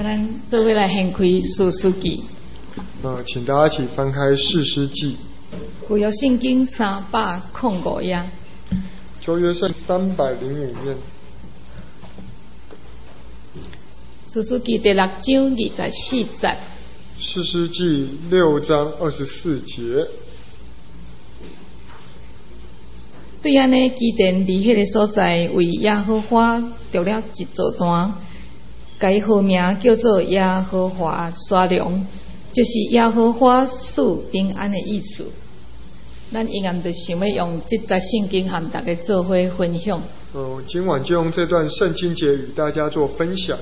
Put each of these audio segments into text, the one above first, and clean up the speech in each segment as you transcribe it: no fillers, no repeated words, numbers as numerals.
咱做伙来掀开士师记。 请大家一起翻开士师记。 旧约圣经305页。 旧约圣305面。 士师记第6章24节。 士师记6章24节。 对安尼，基甸伫迄个所在为耶和华筑了一座坛，改号名叫做耶和华沙龙，就是耶和华赐平安的意思。咱应该就想要用这节圣经和大家做伙分享。 今晚就用这段圣经节与大家做分享。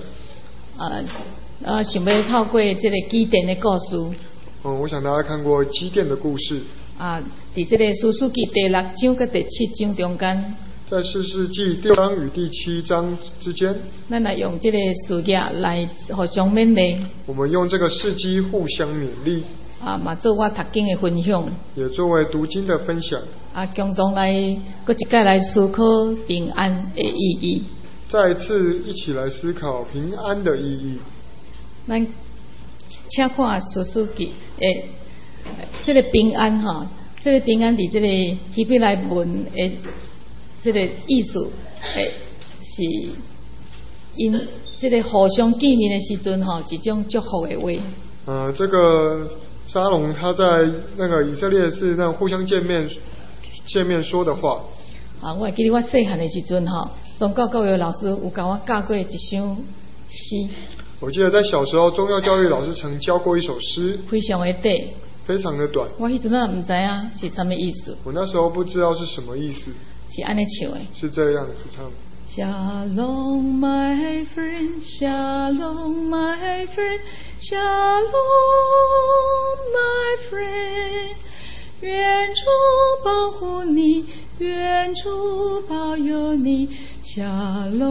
想要透过这个基甸的故事。 我想大家看过基甸的故事。 在这个士师记第6章跟第7章中间， 在士师记第6章与第7章之间， 咱来用这个事业来互相勉励。我们用这个事迹互相勉励。 嘛做我读经的分享， 也作为读经的分享。 共同来搁一概来思考平安的意义。 再一次一起来思考平安的意义。 咱请看士师记这个平安这个平安伫这个希伯来文的这个意思是因这个互相见面的时阵一种祝福的话。 这个沙龙他在那个以色列是那种互相见面说的话。 我还记得我细汉的时阵宗教教育老师有教我教过一首诗。 我记得在小时候宗教教育老师曾教过一首诗， 非常的短， 非常的短。 我迄阵也唔知影是什么意思。 我那时候不知道是什么意思。 是安尼唱的。是这样子唱。 Shalom, my friend, Shalom, my friend, Shalom, my friend. 愿主保护你，愿主保佑你。Shalom,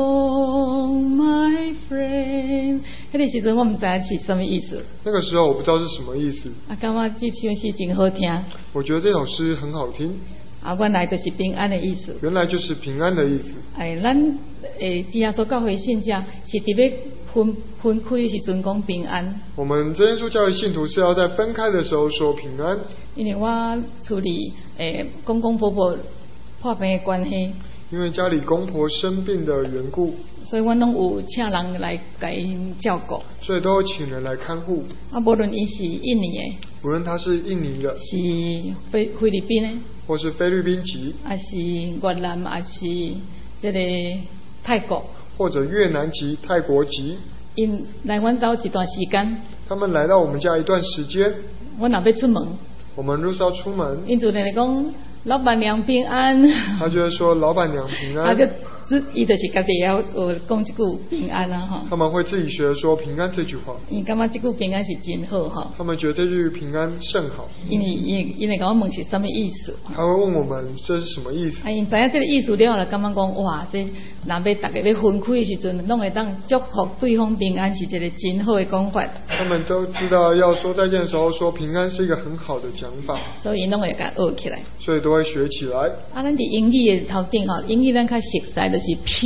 my friend。那个时阵我唔知是什么意思。 那个时候我不知道是什么意思。 感觉这首诗真好听。 我觉得这首诗很好听。 原来就是平安的意思。 原来就是平安的意思。 咱主耶稣教会信者是特别分开的时阵讲平安。 我们真耶稣教会信徒是要在分开的时候说平安。 因为我处理公公婆婆破病的关系。 因为家里公婆生病的缘故， 所以我拢有请人来给因照顾。 所以都有请人来看护。 无论伊是印尼的， 无论他是印尼的， 是菲律宾的， 或是菲律宾籍， 还是越南，还是这个泰国， 或者越南籍、泰国籍， 因来阮家一段时间， 他们来到我们家一段时间， 我若要出门， 我们若是要出门， 因就来讲老板娘平安， 他就会说老板娘平安， 伊就是家己要讲这句平安他们会自己学说平安这句话。 因感觉这句平安是真好他们觉得这句平安甚好。 因为甲我问是什么意思？ 他会问我们这是什么意思？ 因知影这个意思了，感觉讲哇，这若要大家要分开的时阵，拢会当祝福对方平安，是一个真好的讲法。 他们都知道要说再见的时候说平安是一个很好的讲法， 所以拢会甲学起来， 所以都会学起来。 咱伫英语的头顶英语咱较熟悉就是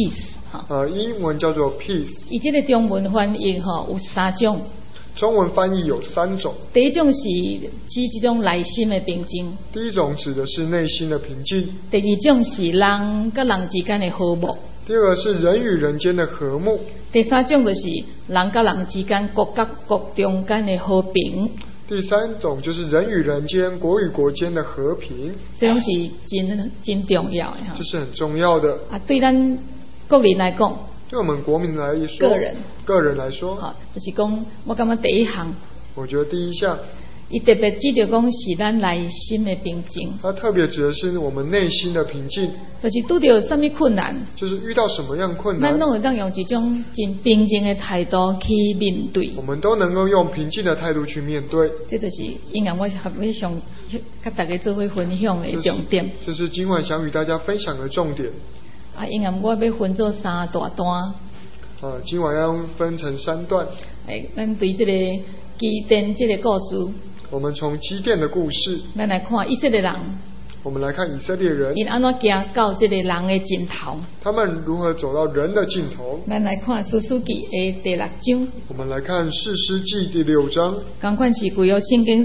peace 英文叫做 peace。 伊这个中文翻译有3种。 中文翻译有3种。 第一种是指这种内心的平静。 第一种指的是内心的平静。 第二种是人跟人之间的和睦。 第二个是人与人间的和睦。 第三种就是人跟人之间、国甲国中间的和平。 第3种就是人与人间、国与国间的和平。 这种是真重要的这是很重要的。 对咱国人来讲， 对我们国民来说，个人来说， 就是讲，我感觉第一项， 我觉得第一项， 伊特别指着讲是咱内心的平静。 它特别指的是我们内心的平静。 就是拄到什么困难， 就是遇到什么样困难， 咱拢会当用一种真平静的态度去面对。 我们都能够用平静的态度去面对。 这就是应该我要想跟大家做伙分享的重点。 这是今晚想与大家分享的重点。 应该我要分做3大段。 今晚要分成3段。 咱对这个基甸这个故事， 我们从基甸的故事， 咱来看以色列人。 我们来看以色列人， 因安怎行到这个人的尽头。 他们如何走到人的尽头。 咱来看士师记的第6章。 我们来看士师记第6章。 同款是旧约圣经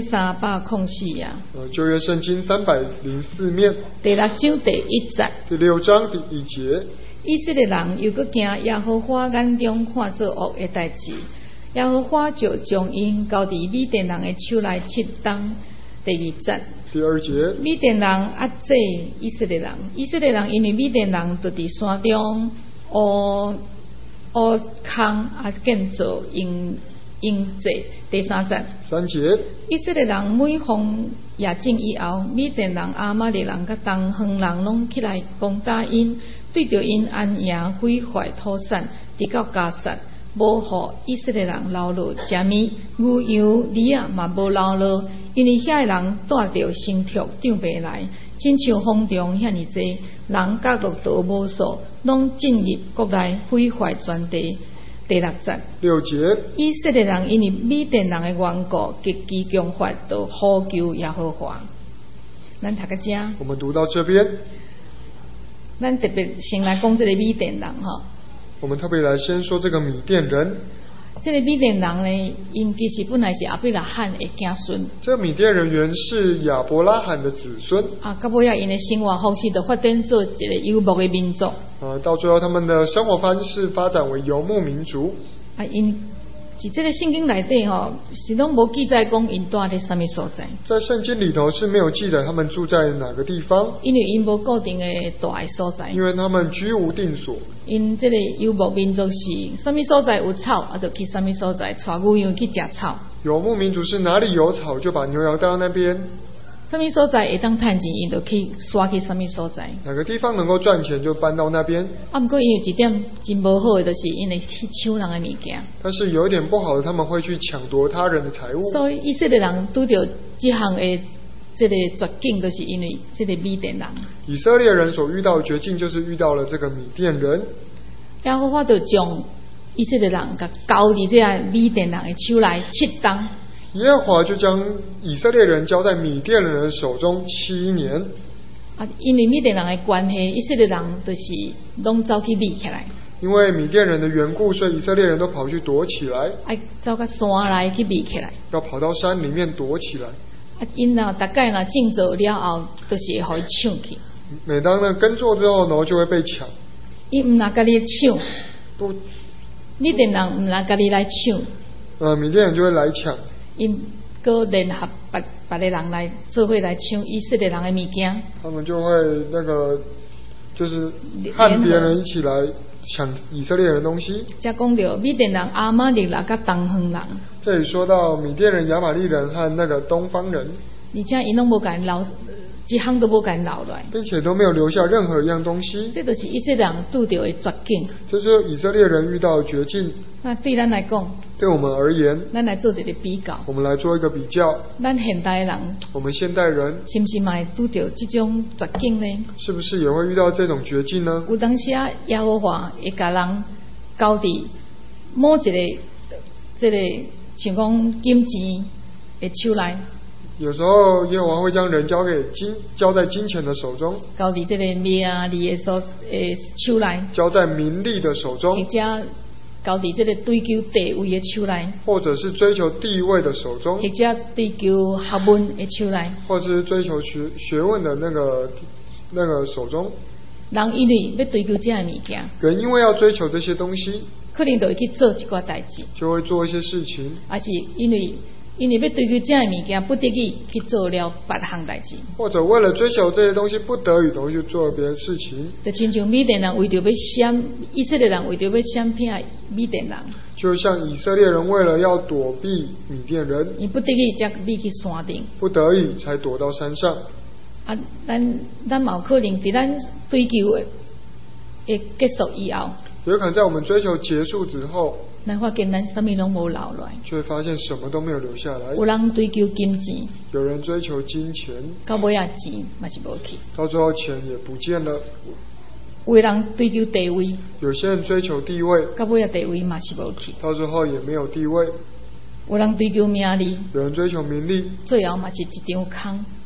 304啊。 旧约圣经304面。 第6章第1节。 第6章第1节。 以色列人又搁行耶和华眼中看作恶的代志，耶和华就将因交伫米甸人的手来7当。第2节。 第2节。 米甸人压制以色列人，以色列人因为米甸人就伫山中挖坑建造营寨。第3节。 3节。 以色列人每逢夜正以后，米甸人、亚玛力人甲东方人拢起来攻打因，对着因安营毁坏土产，直到加萨，无互以色列人留落食面，牛羊驴啊嘛无留落，因为遐个人带着牲畜上袂来，亲像风中遐尼济人角落道无数，拢进入国内毁坏全地。第6节。 6节。 以色列人因为米甸人的缘故，极其强发，就呼求耶和华。咱读到这。 我们读到这边。 咱特别先来讲这个米甸人哈。 我们特别来先说这个米甸人。 这个米甸人呢，因其实本来是亚伯拉罕的子孙。 这个米甸人原是亚伯拉罕的子孙。 到尾因的生活方式就发展做一个游牧的民族。 到最后他们的生活方式发展为游牧民族。 因在这个圣经内底是拢无记载讲因住在什么所在。 在圣经里头是没有记载他们住在哪个地方。 因为因无固定的住的所在。 因为他们居无定所。 因这个游牧民族是什么所在有草，就去什么所在，带牛羊去食草。 游牧民族是哪里有草就把牛羊带到那边。 什么所在会当赚钱，因就去刷去什么所在。 哪个地方能够赚钱就搬到那边。 不过因有一点真无好的，就是因为去抢人的物件。 但是有一点不好的，他们会去抢夺他人的财物。 所以以色列人拄到这项的这个绝境，就是因为这个米甸人。 以色列人所遇到的绝境，就是遇到了这个米甸人。 耶和华就将以色列人甲交伫这个米甸人的手来7当。 耶和华就将以色列人交在米甸人的手中7年。 因为米甸人的关系，以色列人就是拢走去避起来。 因为米甸人的缘故，所以以色列人都跑去躲起来。 走到山来去避起来。 要跑到山里面躲起来。 因大概种作了后，就是会互伊抢去。 每当耕作之后，然后就会被抢。 伊唔拿家己抢。 不。 米甸人唔拿家己来抢。 米甸人就会来抢。 因搁联合别的人来做伙来抢以色列人的物件。 他们就会就是和别人一起来抢以色列人的东西。 才讲到米甸人、亚玛力人甲东方人。 这里说到米甸人、亚玛力人和那个东方人。 而且因拢无甲留，一项都无甲留来， 并且都没有留下任何一样东西。 这就是以色列人拄到的绝境。 这就是以色列人遇到的绝境。 那对咱来讲， 对我们而言， 咱来做一个比较。 我们来做一个比较。 咱现代人， 我们现代人是不是嘛会拄到这种绝境呢？ 是不是也会遇到这种绝境呢？ 有当时耶和华会甲人交伫某一个这个像讲金钱的手来。 有时候耶和华会将人交在金钱的手中， 交伫这个名利的手来， 交在名利的手中， 或者交伫这个追求地位的手来， 或者是追求地位的手中， 或者追求学问的手来， 或者是追求学问的那个手中。 人因为要追求这样的物件， 人因为要追求这些东西， 可能就会去做一寡代志， 就会做一些事情， 还是因为要追求这样的物件，不得已去做了别项代志， 或者为了追求这些东西，不得已都会去做别的事情。 就亲像米甸人为着要闪，以色列人为着要闪避米甸人， 就像以色列人为了要躲避米甸人， 伊不得已才避去山顶， 不得已才躲到山上。 咱嘛有可能伫咱追求的结束以后， 有可能在我们追求结束之后， 咱发现咱什么拢无留来， 就会发现什么都没有留下来。 有人追求金钱， 有人追求金钱， 到尾啊钱嘛是无去， 到最后钱也不见了。 有人追求地位， 有些人追求地位， 到尾啊地位嘛是无去， 到最后也没有地位。 有人追求名利， 有人追求名利， 最后嘛是一场空。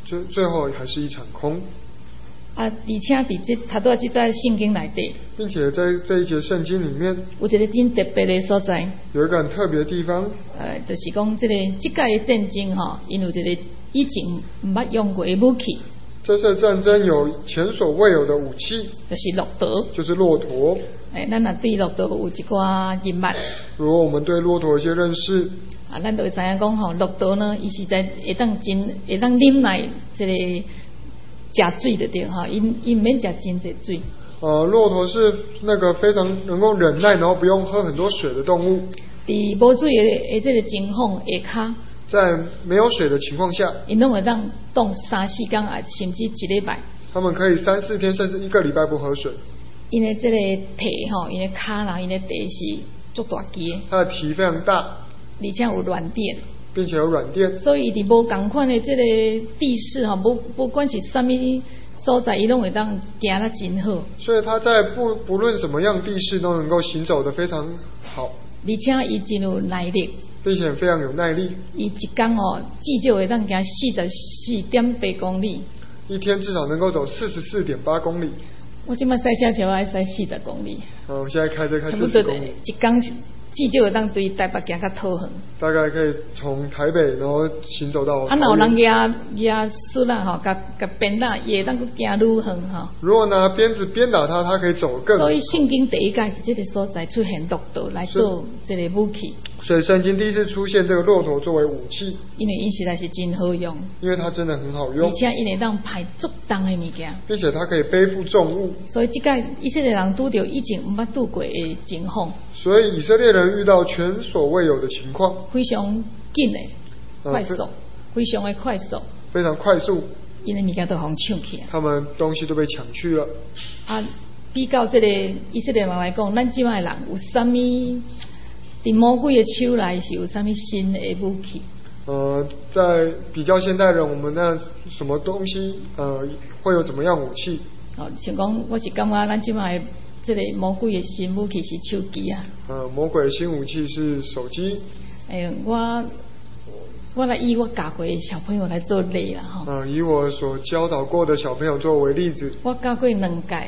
最后还是一场空。 而且伫头拄即在圣经内底， 并且在这一节圣经里面有一个真特别的所在， 有一个很特别的地方， 就是讲即届的战争吼，因有一个以前毋捌用过的武器。 这次战争有前所未有的武器， 就是骆驼， 就是骆驼。 咱若对骆驼有一寡认识， 如果我们对骆驼有些认识， 咱就会知影讲吼，骆驼呢，伊实在会当啉来这个食水的对哈，伊毋免食真济水。 骆驼是那个非常能够忍耐，然后不用喝很多水的动物。 伫无水的这个情况下骹， 在没有水的情况下， 因拢会当冻3-4天啊，甚至1礼拜。 他们可以3-4天甚至1个礼拜不喝水。 因为这个蹄吼，因为骹啦，因为蹄是足大支的。 它的蹄非常大， 而且有软垫， 并且有软垫。 所以伫无共款的这个地势吼，不管是啥物所在，伊拢会当行得真好。 所以它在不论什么样地势都能够行走得非常好。 而且伊真有耐力， 并且非常有耐力。 伊一天哦，至少会当行44.8公里。 一天至少能够走44.8公里。 我即摆赛车就爱赛40公里。 我现在开40公里。 一天至少会当对台北行到桃园。 大概可以从台北然后行走到。 若有人举树啦吼，甲鞭打，伊会当佫行愈远吼。 如果拿鞭子鞭打他可以走更远。 所以圣经第一届是这个所在出现骆驼来做这个武器。 所以圣经第一次出现这个骆驼作为武器， 因为因实在是真好用， 因为它真的很好用， 而且因会当排足重的物件， 并且它可以背负重物。 所以这届以色列人拄到以前毋捌拄过的情况。 所以以色列人遇到前所未有的情况， 非常紧的快速，非常的快速， 非常快速。 因为物件都互抢去， 他们东西都被抢去了。 比较这个以色列人来讲，咱即摆人有啥物？伫魔鬼的手内是有啥物新的武器？ 在比较现代人，我们那什么东西会有怎么样武器？ 像讲，我是感觉咱即摆这个魔鬼的新武器是手机啊。 魔鬼的新武器是手机。 我来以我教过的小朋友来做例啦吼。 以我所教导过的小朋友作为例子。 我教过2届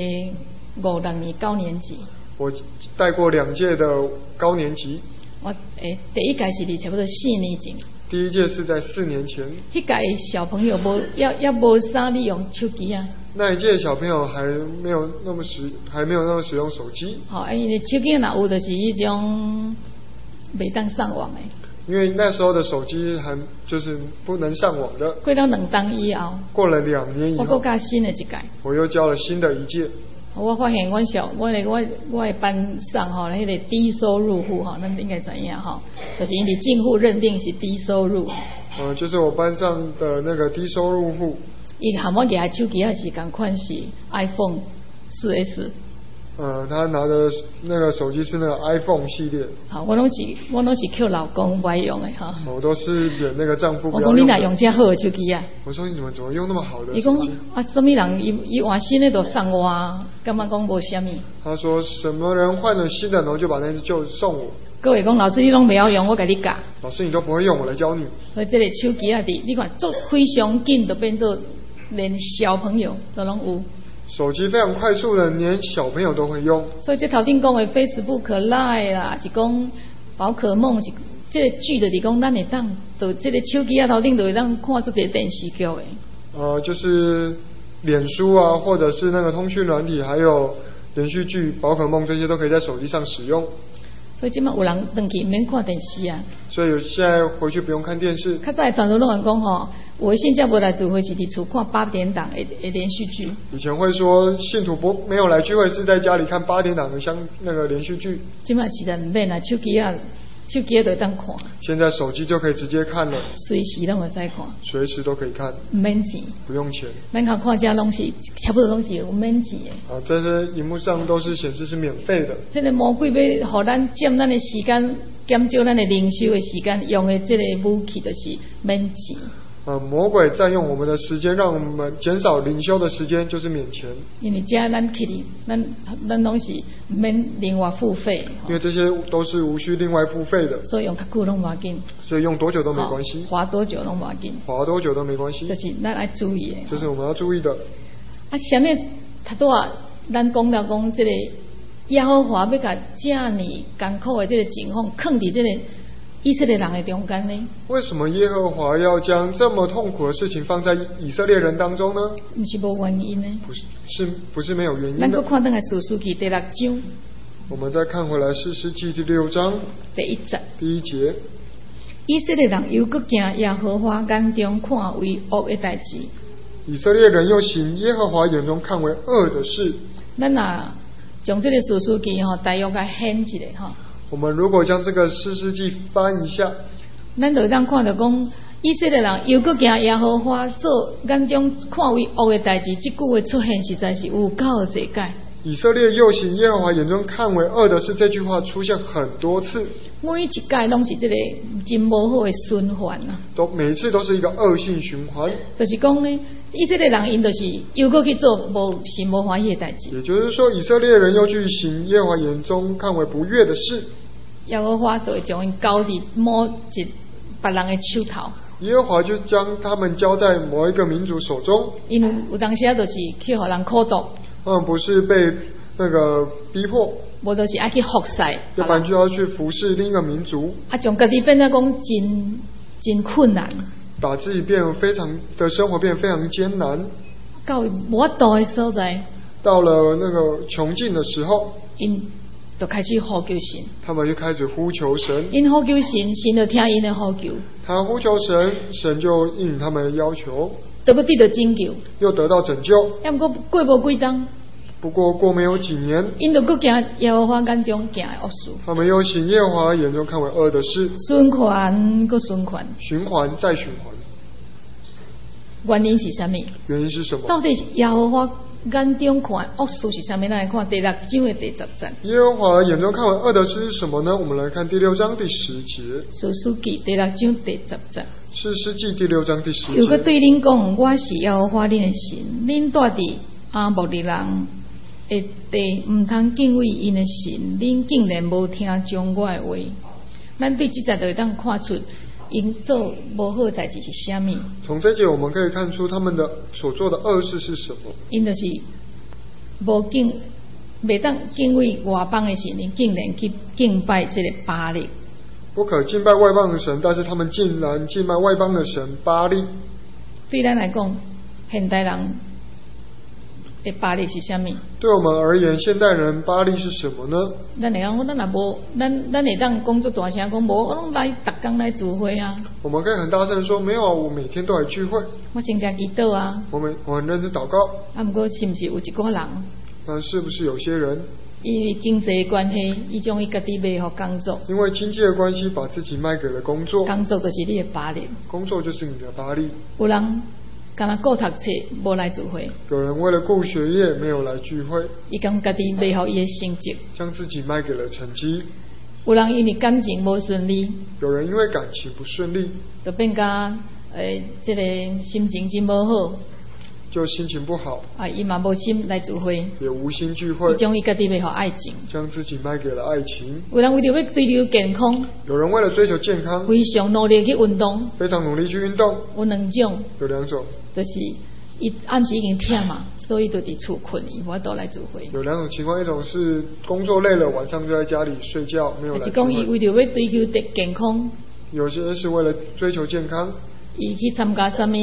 5、6年9年级。我带过2届的高年级。 我第一届是伫差不多4年前。 第一届是在4年前。 迄届小朋友无啥利用手机啊。 那一届小朋友还没有那么使用手机。 因为手机若有就是迄种袂当上网的。 因为那时候的手机还就是不能上网的。 过了2档以后。过了2年以后。 我又教新的一届。 我又教了新的一届。 我发现我的班上吼，迄个低收入户吼，咱应该知影吼，就是因为政府认定是低收入。 就是我班上的那个低收入户。 伊含我拿手机也是同款是 iPhone 4S。 他拿的那个手机是那个 iPhone 系列。好， 我拢是叫老公不爱用的哈。 我都是忍那个丈夫不要用的。 我讲你哪用这好的手机啊？ 我说你怎么用那么好的手机？ 伊讲什么人伊换新的都送我，干嘛讲无什么？ 他说什么人换了新的，然后就把那只旧送我。 各位讲老师你拢不要用，我给你教。 老师你都不会用，我来教你。 所以这个手机啊，你看做非常紧，都变做连小朋友都拢有。 手机非常快速的，连小朋友都会用。所以这头顶讲的 Facebook Live 啦，是讲宝可梦是这个剧就是讲咱会当，就这个手机啊头顶就会当看出一个电视剧的。 就是脸书啊，或者是那个通讯软体，还有连续剧、宝可梦这些都可以在手机上使用。所以今麦有人回去免看电视啊。所以现在回去不用看电视。较早传统论讲吼，我现在不来聚会是伫厝看8点档的连续剧。以前会说信徒没有来聚会是在家里看8点档的那个连续剧。今麦其实唔免啦，手机就当看。现在手机就可以直接看了。随时都会使看。随时都可以看。唔免钱。不用钱。咱看这拢是差不多拢是有免钱的。这些荧幕上都是显示是免费的。这个魔鬼要互咱占咱的时间，减少咱的灵修的时间，用的这个武器就是免钱。 魔鬼占用我们的时间，让我们减少灵修的时间，就是免钱。 因为这咱去哩，咱拢是免另外付费。 因为这些都是无需另外付费的。 所以用较久拢无要紧。 所以用多久都没关系。 花多久拢无要紧。 花多久都没关系。 就是咱要注意的。 这是我们要注意的。 什么？他都啊，咱讲了讲这个耶和华要甲这么艰苦的这个情况，放伫这个以色列人的中间呢？ 为什么耶和华要将这么痛苦的事情放在以色列人当中呢？ 不是无原因呢？ 不是没有原因的。 咱搁看等下士师记第6章。 我们再看回来士师记第6章第1节。以色列人又搁行耶和华眼中看为恶的代志。 以色列人又行耶和华眼中看为恶的事。 咱啊，将这个士师记大约甲掀起来哈。 我们如果将这个士师记翻一下， 咱就当看到讲，以色列人又搁行耶和华做眼中看为恶的代志，这句话出现实在是有够侪解。 以色列又行耶和华眼中看为恶的事，这句话出现很多次。 每一届拢是这个真无好的循环啊！ 每一次都是一个恶性循环。 就是讲呢，以色列人因就是又搁去做神无欢喜的代志。 也就是说，以色列人又去行耶和华眼中看为不悦的事。 耶和华就会将因交伫某一别人的手头。 耶和华就将他们交在某一个民族手中。 因为有当时就是去互人苦毒。 不是被那个逼迫， 无就是爱去服侍， 要不然就要去服侍另一个民族。 将家己变得讲真困难， 把自己变得非常的生活变得非常艰难。 到无法度的所在， 到了那个穷尽的时候， 因就开始呼求神。 他们就开始呼求神。 因呼求神，神就听因的呼求。 他呼求神，神就应他们的要求。 得个得到拯救， 又得到拯救。 要不过无几冬， 不过没有几年， 因就搁行耶和华眼中行的恶事。 他们又行耶和华眼中看为恶的事， 循环搁循环， 循环再循环。 原因是什么？ 原因是什么？ 到底耶和华眼中看恶事是什么？来看第6章的第10节。 耶和华眼中看为恶的事是什么呢？我们来看第6章第10节。 士师记第6章第10节。 士师记第6章第10节。 又搁对恁讲，我是耶和华恁的神，恁住伫阿摩利人的地，唔通敬畏因的神，恁竟然无听从我的话。咱对这节就会当看出，因做无好的代志是啥物。 从这节我们可以看出他们的所做的恶事是什么。 因就是袂当敬畏外邦的神，因竟然去敬拜这个巴力。 不可敬拜外邦的神，但是他们竟然敬拜外邦的神巴力。 对咱来讲，现代人的巴力是啥物？ 对我们而言，现代人巴力是什么呢？ 咱会讲，咱也无，咱会当讲做大声讲，无我拢来，逐工来聚会啊。 我们可以很大声说，没有啊，我每天都来聚会。 我真正祈祷啊。 我很认真祷告。 不过是不是有一个人？ 但是不是有些人？ 因为经济的关系，伊将伊家己卖给工作。 因为经济的关系，把自己卖给了工作。 工作就是你的巴力。 工作就是你的巴力。 有人干那顾读册，无来聚会。 有人为了顾学业，没有来聚会。 伊将家己卖给伊的成绩。将自己卖给了成绩。 有人因为感情无顺利。 有人因为感情不顺利， 就变甲这个心情真无好。 就心情不好伊嘛无心来聚会， 也无心聚会， 伊将伊家己卖给爱情， 将自己卖给了爱情。 有人为了要追求健康， 有人为了追求健康， 非常努力去运动， 非常努力去运动。 有2种， 有2种， 就是伊暗时已经忝嘛，所以就伫厝困，伊无法度来聚会。 有2种情况，一种是工作累了，晚上就在家里睡觉，没有来聚会。 还是讲伊为了要追求健康， 有些是为了追求健康， 伊去参加什么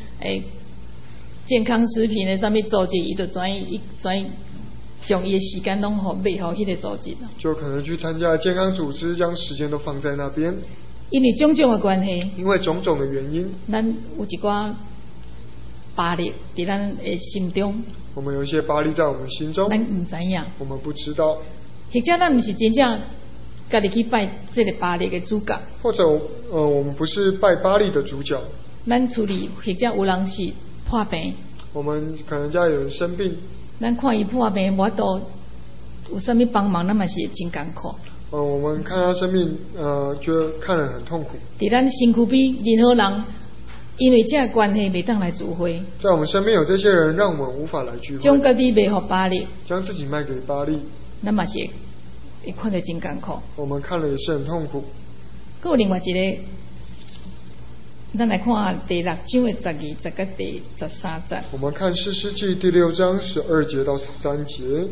健康食品的什么组织，伊就转将伊的时间拢卖给迄个组织。 就可能去参加健康组织，将时间都放在那边。 因为种种的关系， 因为种种的原因， 咱有一寡巴力在咱的心中。 我们有一些巴力在我们心中， 咱唔知影， 我们不知道。 或者咱唔是真正家己去拜这个巴力的主角，或者我们不是拜巴力的主角。 咱处理或者有人是破病， 我们可能家有人生病， 咱看伊破病，无都有啥物帮忙，咱嘛是真艰苦。 我们看他生病，觉得看了很痛苦。 伫咱身躯比任何人因为这关系未当来聚会。 在我们身边有这些人，让我们无法来聚会。 将家己卖给巴力， 将自己卖给巴力， 那嘛是会看得真艰苦。 我们看了也是很痛苦。 还有另外一个，咱来看第6章的12节到第13节。 我们看士师记第6章12节到13节。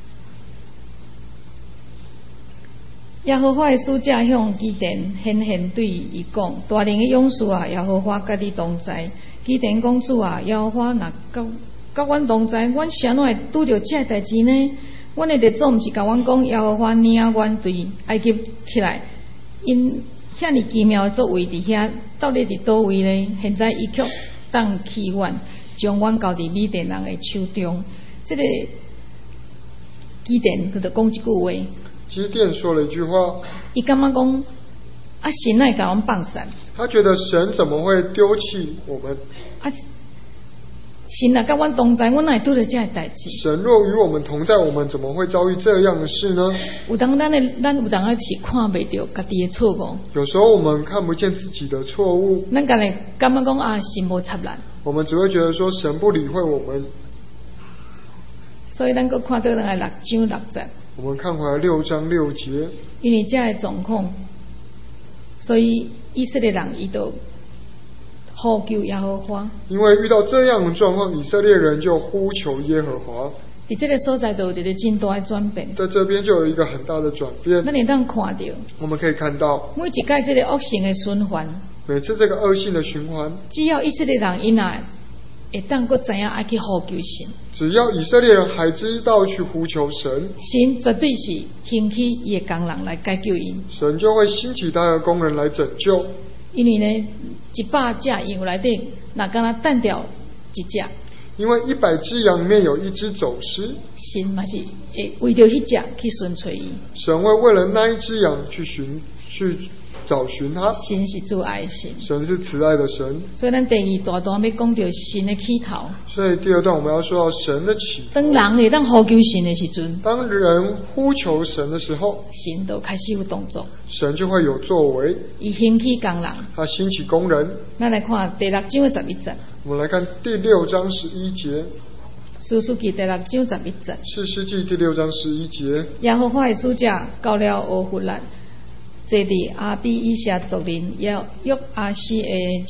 耶和华的使者向基甸显现对伊讲：大能的勇士啊，耶和华甲你同在。基甸公主啊，耶和华若甲阮同在，阮是安怎会拄着这代志呢？阮的列祖毋是甲阮讲，耶和华领阮对埃及起来，因遐尼奇妙的作为伫遐，到底伫倒位呢？现在伊却当起阮，将阮交伫米甸人的手中。这个基甸佢就讲一句话。 基甸说了一句话， 伊感觉讲啊，神哪会甲阮放散？ 他觉得神怎么会丢弃我们？ 啊，神若甲阮同在，阮哪会拄着这样的代志？ 神若与我们同在，我们怎么会遭遇这样的事呢？ 有当咱有当是看袂到家己的错误。 有时候我们看不见自己的错误， 咱家己感觉讲啊，神无插咱。 我们只会觉得说神不理会我们。 所以咱搁看到咱的6章6节。 我们看回来6章6节， 因为这样的状况，所以以色列人伊就呼求耶和华。 因为遇到这样的状况，以色列人就呼求耶和华。 在这个所在就有一个真大的转变。在这边就有一个很大的转变。 咱会当看到， 我们可以看到， 每一届这个恶性的循环， 每次这个恶性的循环， 只要以色列人因来会当搁知影爱去呼求神。 只要以色列人还知道去呼求神， 神绝对是兴起伊的工人来解救因。 神就会兴起他的工人来拯救。 因为呢，100只羊内底，若敢若单掉一只。 因为100只羊里面有1只走失， 神嘛是会为着迄只去寻找伊。 神会为了那一只羊去找寻他。 神是主爱神， 神是慈爱的神。 所以咱第2大段要讲到神的起头。 所以第2段我们要说到神的起头。 当人会当呼求神的时阵， 当人呼求神的时候， 神就开始有动作， 神就会有作为。 伊兴起工人， 他兴起工人。 咱来看第6章的11节。 我们来看第6章11节。 士师记第6章11节。 士师记第6章11节。 耶和华的使者到了俄弗拉，坐伫阿比以下族人约阿斯的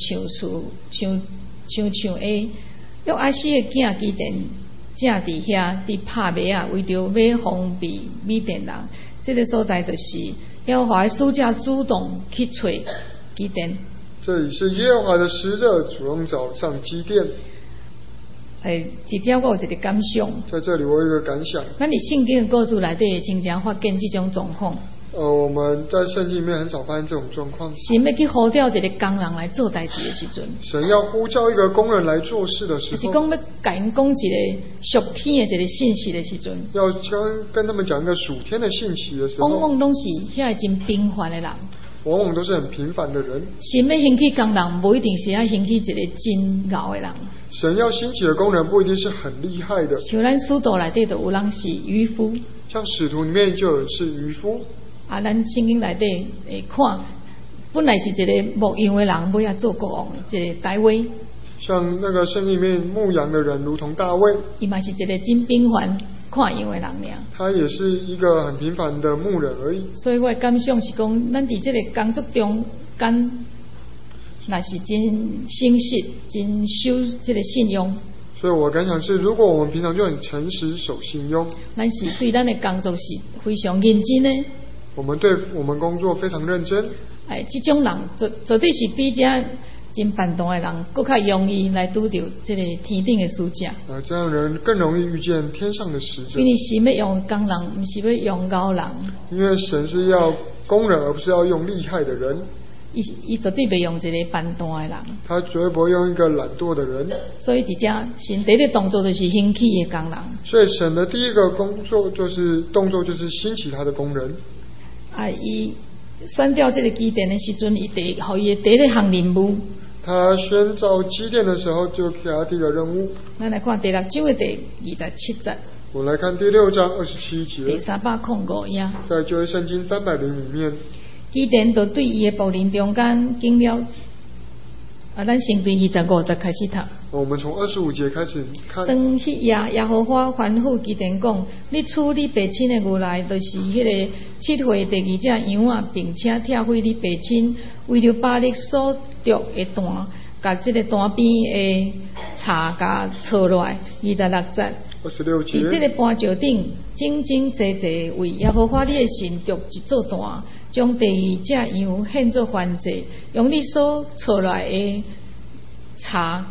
像A，约阿斯的囝基甸正伫遐伫拍马啊，为着要防备米甸人。这个所在就是耶和华的使者主动去找基甸。 这里是耶和华的使者主动找上基甸。 这点我有一个感想。 在这里我有一个感想。 咱伫圣经的故事内底，经常发现这种状况。 我们在圣经里面很少发现这种状况。 神要去呼召一个工人来做代志的时阵， 神要呼召一个工人来做事的时候， 就是讲要甲因讲一个属天的一个信息的时阵， 要跟他们讲一个属天的信息的时候， 往往都是遐真平凡的人， 往往都是很平凡的人。 神要兴起工人，不一定是要兴起一个真牛的人。 神要兴起的工人不一定是很厉害的。 像咱使徒内底就有人是渔夫， 像使徒里面就有人是渔夫。 咱圣经内底会看，本来是一个牧羊的人，尾仔做国王，一个大卫。 像那个圣经里面牧羊的人，如同大卫， 伊嘛是一个真平凡看羊的人尔。 他也是一个很平凡的牧人而已。 所以我的感想是讲，咱伫这个工作中间，若是真诚实、真守这个信用。 所以我感想是，如果我们平常就很诚实守信用， 咱是对咱的工作是非常认真的。 我们对我们工作非常认真。 这种人绝对是比这真反动的人更较容易来拄到这个天顶的使者。 这样人更容易遇见天上的使者。 因为神要用工人，不是要用高人。因为神是要工人，而不是要用厉害的人。 伊绝对不用一个反动的人。 他绝对不会用一个懒惰的人。 所以，神第一个动作就是兴起的工人。 所以，神的第一个动作就是兴起他的工人。 伊选调这个基甸的时阵，伊给伊的第一项任务。 他宣召基甸的时候，就给他第一个任务。 咱来看第6章的第27节。 我来看第6章27节。 第305页。 在旧约圣经300里面。 基甸就对伊的仆人中间经了咱先对25节开始读。 我们从25节开始看。 当迄夜，耶和华吩咐基甸讲：你取你父亲的牛来，就是迄个7岁第2只羊啊，并且拆毁你父亲为了把你所着的弹，甲这个弹边的叉甲扯落来。26节。 26节。 伫这个磐石顶，整整齐齐为耶和华你的神着一座弹，将第2只羊献作燔祭，用你所扯来的茶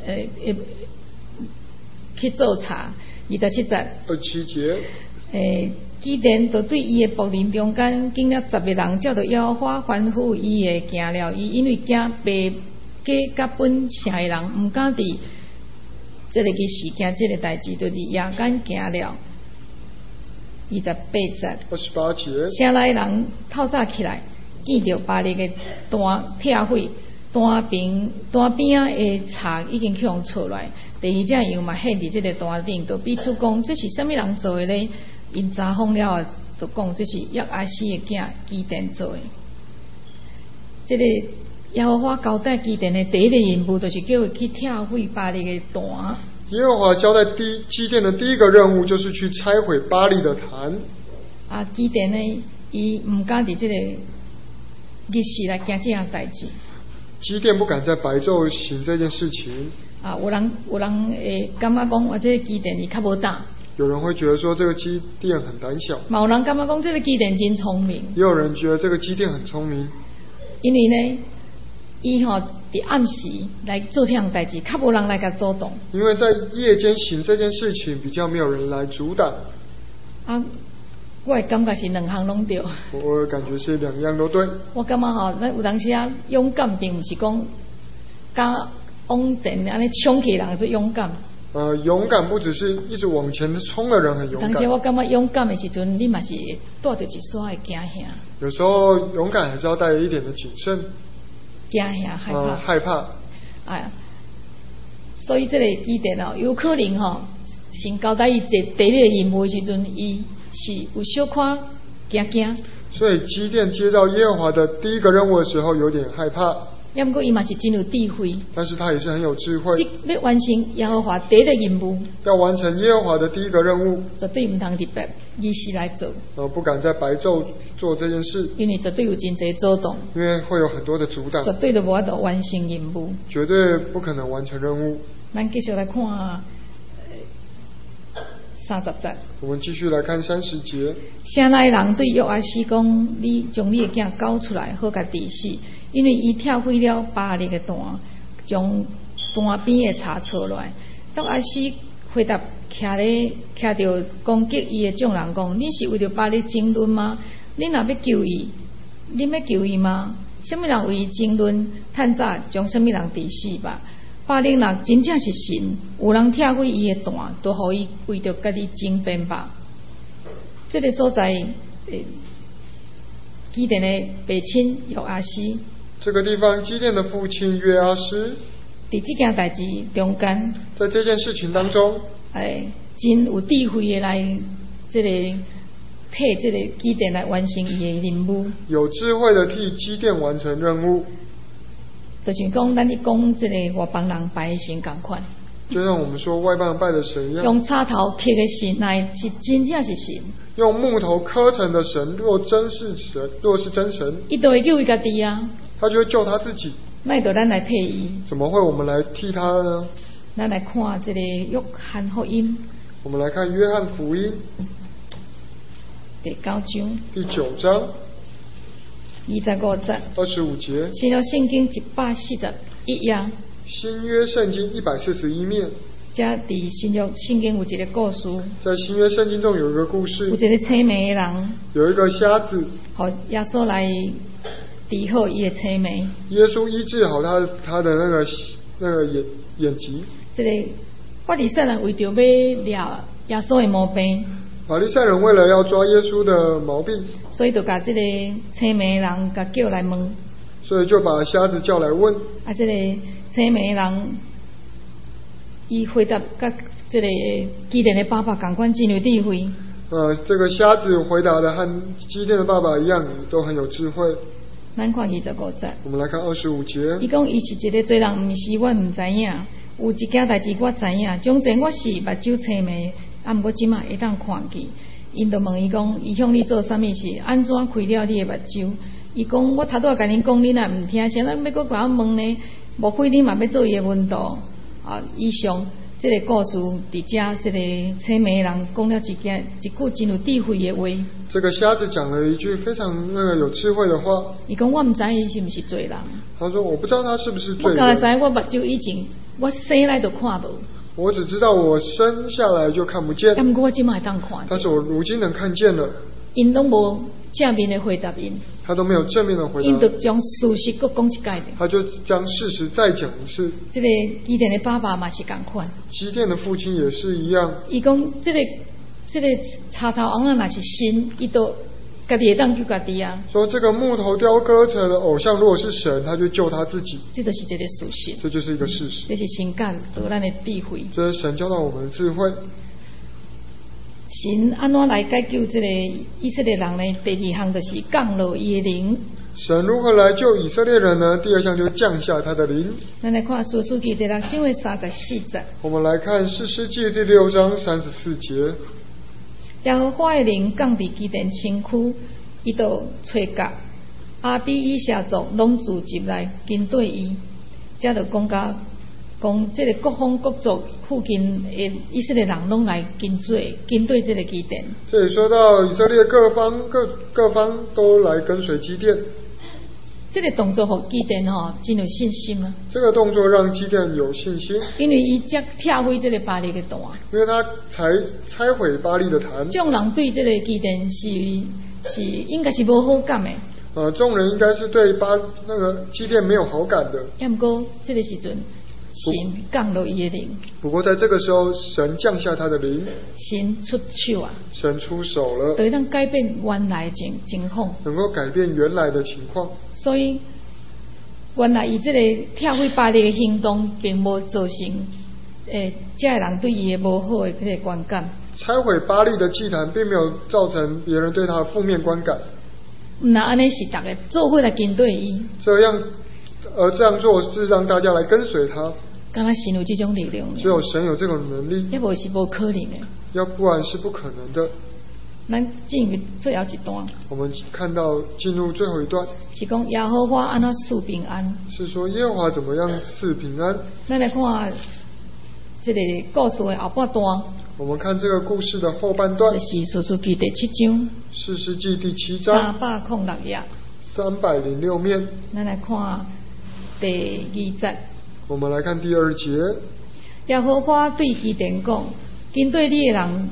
去做茶。27节。 27节。 基甸就对伊的仆人中间经了10个人，照着耶和华吩咐伊的行了。伊因为惊被家甲本城的人毋敢伫这个去事件，这个代志，就是夜间行了。28节。 28节。 城内人透早起来，见到巴力的弹拆毁。单边的柴已经去互扯来，第2只羊嘛献伫这个单顶，就彼此讲这是啥物人做的呢？因查访了就讲这是约阿斯的囝基甸做的。这个耶和华交代基甸的第一个任务，就是叫他去拆毁巴力的坛。 耶和华交代基甸的第一个任务，就是去拆毁巴力的坛。 基甸呢，伊唔敢伫这个日时来行这样代志。 基甸不敢在白昼行这件事情。 有人会感觉讲，我这个基甸伊较无胆。 有人会觉得说这个基甸很胆小。有人感觉讲这个基甸真聪明。 也有人觉得这个基甸很聪明。 因为呢，伊伫暗时来做这样代志，较无人来甲阻挡。 因为在夜间行这件事情，比较没有人来阻挡。 我的感觉是2项拢对。 我的感觉是2样都对。 我感觉咱有当时勇敢，并不是讲甲往前安尼冲起人是勇敢。 勇敢不只是一直往前冲的人很勇敢。 当时我感觉勇敢的时阵，你嘛是带着一丝的惊吓。 有时候勇敢还是要带着一点的谨慎。 惊吓害怕。 所以这个基甸有可能先交代伊第一个任务的时阵，伊是有小可惊。 所以基甸接到耶和华的第一个任务的时候，有点害怕。 也不过伊嘛是真有智慧。 但是他也是很有智慧。 要完成耶和华第一个任务。 要完成耶和华的第一个任务。 绝对唔通伫白日时来做。 不敢在白昼做这件事。 因为绝对有真侪阻挡。 因为会有很多的阻挡。 绝对就无法度完成任务。 绝对不可能完成任务。 咱继续来看30节。 我们继续来看30节。 城内人对约阿斯讲：你将你的囝交出来，好甲治死，因为伊拆毁了巴力的坛，将坛边的柴扯落来。约阿斯回答徛着攻击伊的众人讲：你是为了巴力争论吗？你若要救伊，你要救伊吗？什么人为伊争论？趁早将什么人治死吧。巴力若真正是神，有人拆毁伊的坛，都互伊为着家己争辩吧。这个所在，基甸的父亲约阿斯。 这个地方，基甸的父亲约阿斯。 伫这件代志中间， 在这件事情当中， 真有智慧的来，这个替这个基甸来完成伊的任务。有智慧的替基甸完成任务。 就像讲，咱咧讲这个外邦人拜的神共款。 就像我们说外邦人拜的神一样。 用插头刻的神来是真正是神。用木头刻成的神，若是真神， 伊就会救伊家己啊。 他就会救他自己。 那就咱来替伊。 怎么会我们来替他呢？ 咱来看这个约翰福音。 我们来看约翰福音第9章。 第9章。 25节。 25节。 新约圣经141页。 新约圣经141面。 这伫新约圣经有一个故事。 在新约圣经中有一个故事。 有一个青眉的人。 有一个瞎子。 好，耶稣来治好伊的青眉。 耶稣医治好他的那个眼疾。 这个法利赛人为着要抓耶稣的毛病。 法利赛人为了要抓耶稣的毛病， 所以就把这个青眉人甲叫来问。 所以就把瞎子叫来问。 这个青眉人，伊回答甲这个基甸的爸爸同款真有智慧。 这个瞎子回答的和基甸的爸爸一样，都很有智慧。 咱看25节。 我们来看25节。 伊讲伊是一个做人，毋是我毋知影，有一件代志我知影，从前我是目睭青迷，毋过即马会当看见。因就问伊讲，伊向你做啥物事？安怎开了你的目睭？伊讲我头拄甲恁讲，恁也毋听，现在要搁甲我问呢？无非你嘛要做伊的问道啊！以上这个故事伫遮，这个青眉人讲了一句真有智慧的话。 这个瞎子讲了一句非常有智慧的话。 伊讲我毋知伊是毋是罪人。 他说我不知道他是不是罪人。 我刚才知我目睭以前我生来就看无。 我只知道我生下来就看不见。 但我今麦当看。 但是我如今能看见了。 因拢无正面的回答因。 他都没有正面的回答。 因就将事实搁讲一概的。 他就将事实再讲一次。 这个基甸的爸爸嘛是同款。 基甸的父亲也是一样。 伊讲这个插头翁仔若是神，伊都家己会当救家己啊。说这个木头雕刻成的偶像，如果是神，他就救他自己。 这就是一个事实。 这就是一个事实。 这是神教导咱的智慧。 这是神教导我们的智慧。 神安怎来解救这个以色列人呢？第二项就是降落伊的灵。 神如何来救以色列人呢？第二项就降下他的灵。 咱来看士师记第6章的34节。 我们来看士师记第6章34节。 耶和华的灵降伫基甸身躯，伊就吹角，阿比以下族拢聚集来跟对伊。这就讲这个各方各族附近的以色列人拢来跟对这个基甸。 这里说到以色列各方都来跟随基甸。 这个动作让基甸真有信心啊！ 这个动作让基甸有信心， 因为伊才拆毁这个巴力的坛， 因为他才拆毁巴力的坛。众人对这个基甸是应该是无好感的。 众人应该是对基甸没有好感的。 不过这个时阵，神降落伊的灵。 不过在这个时候，神降下他的灵。 神出手啊！ 神出手了， 可以让改变原来的情况， 能够改变原来的情况。 所以，原来伊这个拆毁巴力的行动，并无造成这个人对伊的无好的这个观感。 拆毁巴力的祭坛，并没有造成别人对他的负面观感。 那安尼是大家做伙来跟对伊。这样做是让大家来跟随他。 刚才神有这种力量， 只有神有这种能力， 要不是不可能的， 要不然是不可能的。 咱进入最后一段，我们看到进入最后一段， 是讲耶和华安怎赐平安， 是说耶和华怎么样赐平安。 咱来看这个故事的后半段， 我们看这个故事的后半段， 是士师记第7章， 士师记第7章 306页 ，306面。 咱来看第2节。 我们来看第2节。 耶和华对基甸讲：跟对你的人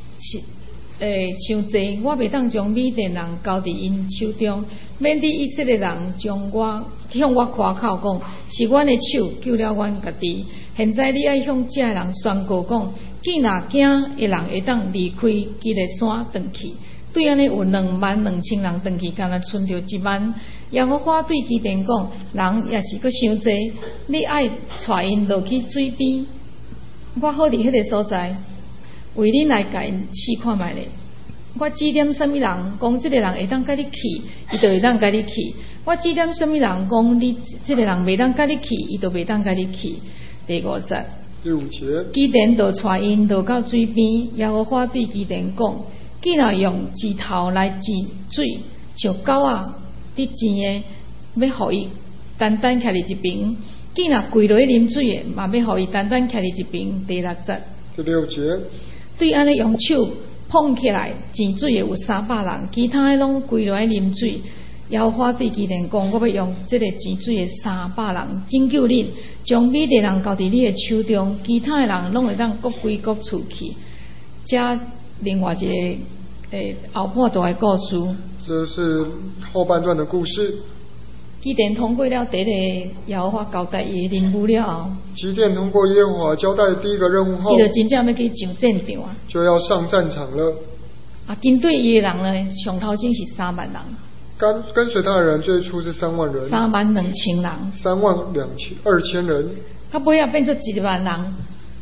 伤济，我袂当将米甸人交伫因手中，免得以色列人向我夸口讲，是阮的手救了阮家己。现在你爱向这人宣告讲，既若惊的人会当离开基列山转去。对安尼有22000人转去，敢若剩着1万。耶和华对基甸讲：人也是搁伤济，你爱带因落去水边。我好伫迄个所在，为恁来甲因试看觅咧。我指点什么人，讲这个人会当甲你去，伊就会当甲你去；我指点什么人，讲你这个人袂当甲你去，伊就袂当甲你去。第5节。基甸就带因落到水边，耶和华对基甸讲：既若用指头来治水，像狗仔伫钱的，要互伊单单徛伫一边；既若跪落去啉水的，嘛要互伊单单徛伫一边。第6节。 第6节。 对安尼用手捧起来治水的有300人，其他的拢跪落来啉水。耶和华对基甸讲：我要用这个治水的300人拯救恁，将米甸人交伫你的手中，其他的人拢会当各归各处去。这另外一个后半段的故事， 这是后半段的故事。 基甸通过了第一个耶和华交代伊的任务了后， 基甸通过耶和华交代第一个任务后， 伊就真正要去上战场啊， 就要上战场了。 跟对伊的人呢，上头先是3万人。 跟随他的人最初是3万人 ，32000人， 32000人， 他尾仔变出1万人，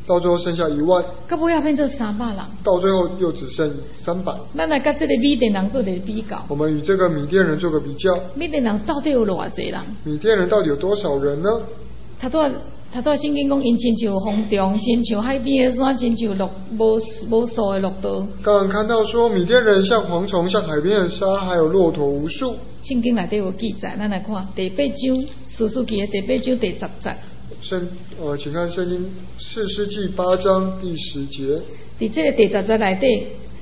到最后剩下1万， 到尾要变成300人， 到最后又只剩300。 咱来跟这个米甸人做个比较。 我们与这个米甸人做个比较。 米甸人到底有偌济人？ 米甸人到底有多少人呢？ 他都圣经讲，因亲像风中，亲像海边的山，亲像无数的骆驼。 刚刚看到说，米甸人像蝗虫，像海边的沙，还有骆驼无数。 圣经内底有记载，咱来看第8章士师记的第8章第10节。 请看圣经士师记8章第10节。 伫这个第10节内底，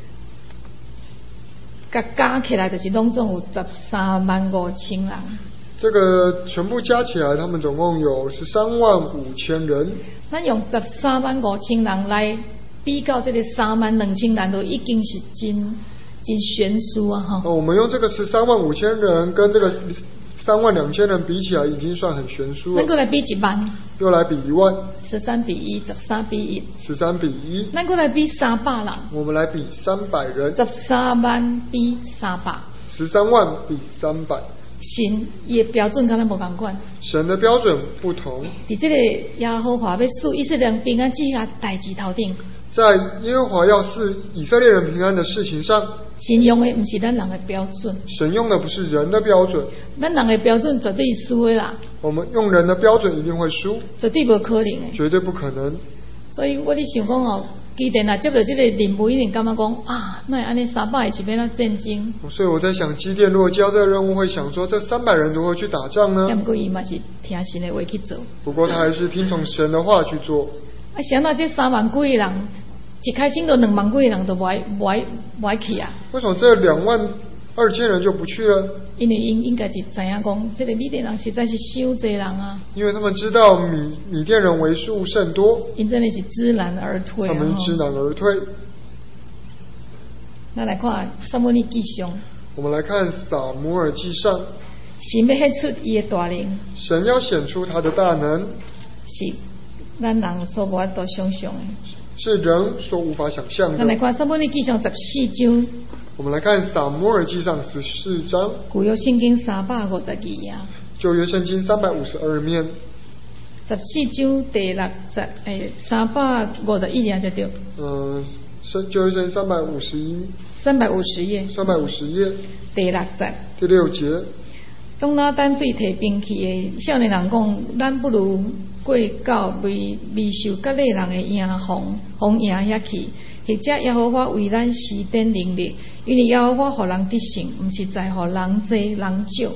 加起来就是拢总有135000人。 这个全部加起来，他们总共有135000人。 咱用135000人来比较这个32000人，都已经是真悬殊啊！哈。 我们用这个135000人跟这个32000人比起来，已经算很悬殊了。 咱过来比1万， 又来比1万 ，13比1，13比 1，13比1。 咱过来比300人， 我们来比300人 ，13万比300，13 万比300。 神伊的标准跟咱无同款。 神的标准不同。 伫这个耶和华要赐以色列人平安这下代志头顶， 在耶和华要赐以色列人平安的事情上， 神用的不是咱人的标准。 神用的不是人的标准。 咱人的标准绝对输的啦。 我们用人的标准一定会输。 绝对不可能的。 绝对不可能。 所以我咧想讲哦。基甸啊，接到这个任务，一定感觉讲啊，那安尼300是要哪战争？所以我在想，基甸如果交这个任务，会想说这300人如何去打仗呢？ 不过伊嘛是听神的话去做。 不过他还是听从神的话去做。 啊，想到这3万几个人，一开始都2万几个人都不爱去啊。 为什么这22000人就不去了？ 因为因应该是知影讲，这个米甸人实在是伤济人啊。 因为他们知道米甸人为数甚多， 因真的是知难而退。 他们知难而退。 那来看撒母耳记上。 我们来看撒母耳记上。 神要显出伊的大能。 神要显出他的大能。 是咱人所无法度想象的。 是人所无法想象的。 那来看撒母耳记上14章。我们来看撒母耳记上14章。 旧约圣经352页。 旧约圣经352面。 14章第351页就对。 旧约圣经350页。350页。 第6节。 第6节。 当拿单对提兵器的少年人讲，咱不如过到未受各类人的营防营遐去。或者耶和华为咱施展能力，因为耶和华互人得胜，不是在乎人多人少。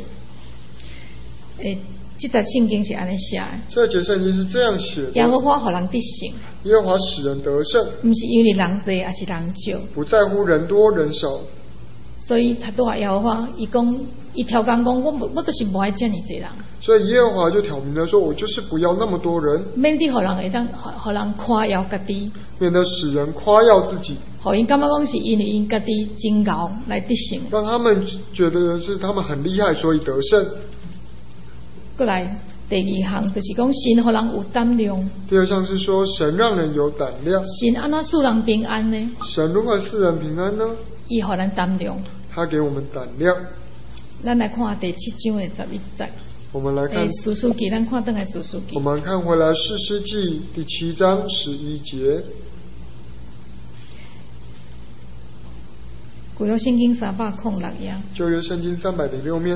这节圣经是安尼写的。 这节圣经是这样写的。 耶和华互人得胜。 耶和华使人得胜。 不是因为人多还是人少。 不在乎人多人少。 所以他对耶和华，伊条讲讲，我就是不爱这么多人。 所以耶和华就挑明了说，我就是不要那么多人。 免得互人会当，互人夸耀家己。 免得使人夸耀自己。 互因感觉讲是因为因家己真牛来得胜。 让他们觉得是他们很厉害，所以得胜。 过来第2项就是讲神互人有胆量。 第2项是说神让人有胆量。 神安怎使人平安呢？ 神如何使人平安呢？ 伊互咱胆量。 他给我们胆量。 咱来看第7章的11节。 我们来看士师记，咱看回来士师记。 我们看回来士师记第7章11节。 旧约圣经306页。 旧约圣经306面。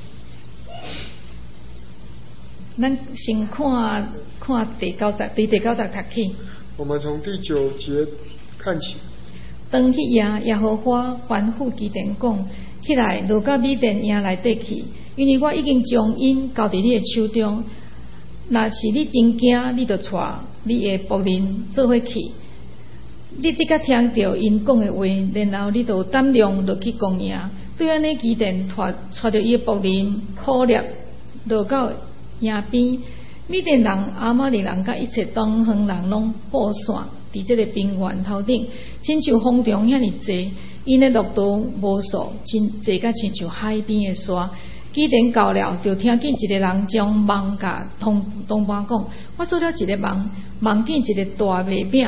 咱先看第9节，对第9节读起。 我们从第9节看起。 当迄夜，耶和华吩咐基甸讲：起来，落到米甸营内底去，因为我已经将因交伫你的手中。若是你真惊，你就带你的仆人做伙去。你得甲听到因讲的话，然后你就有胆量落去攻营。对安尼，基甸带着伊的仆人苦猎，落到营边。米甸人、亚玛力人甲一切东方人拢布线伫这个平原头顶，亲像风中遐尼济，因的骆驼无数，真济甲亲像海边的沙。基甸到了，就听见一个人将梦甲同伴讲：我做了一个梦，梦见一个大麦饼，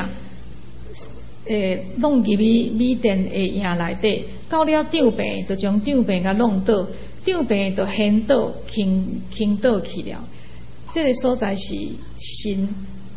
弄入米甸的营内底，到了场边，就将场边甲弄倒，场边就倾倒去了。这个所在是神